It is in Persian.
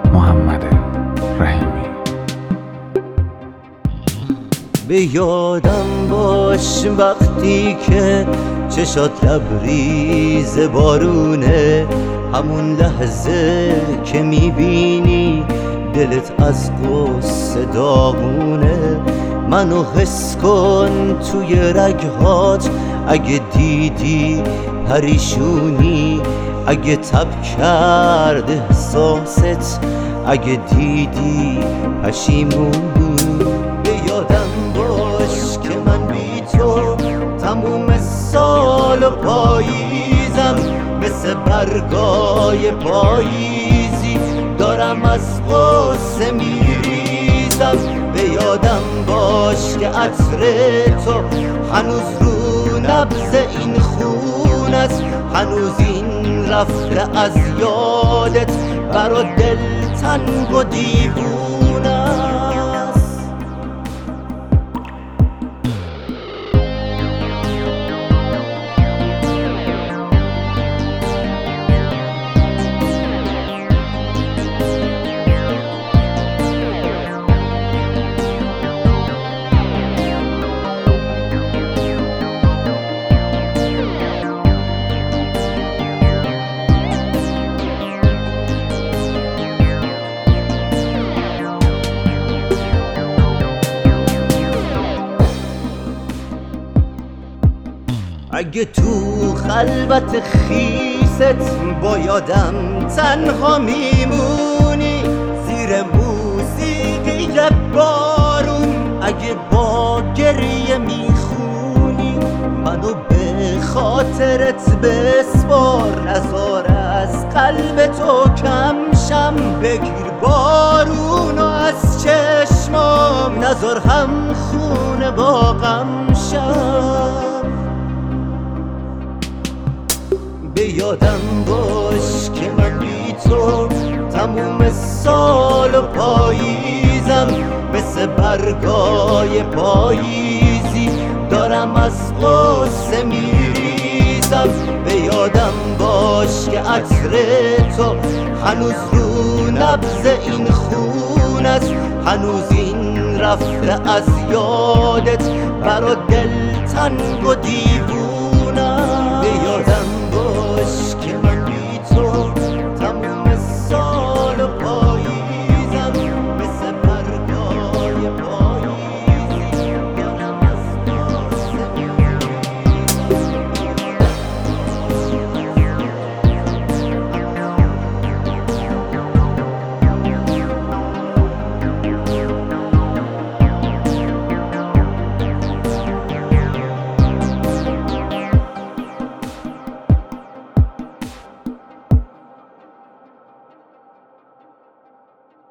محمد رحیمی. به یادم باش وقتی که چشات لبریز بارونه، همون لحظه که میبینی دلت از غصه داغونه. منو حس کن توی رگهات، اگه دیدی پریشونی، اگه تب کرده احساست، اگه دیدی پشیمونی. به یادم باش که من بی تو تموم سال و پاییزم، مثل برگای پاییزی دارم از غصه میریزم. به یادم باش که عطر تو هنوز رو نبض این خون است، هنوز این رفته از یادت برا دل تنگ و دیوونه است. اگه تو خلوت خیست با یادم تنها میمونی، زیر موسیقی بارون اگه با گریه میخونی، منو به خاطرت بسپار، نزار از قلب تو کمشم. بگیر بارون و از چشمام نزار هم خونه با غمشم. به یادم باش که من بی تو تموم سال و پاییزم، مثل برگای پاییزی دارم از غصه میریزم. به یادم باش که عطر تو هنوز رو نبض این خون است، هنوز این رفته از یادت برا دل تنگ و دیوونه.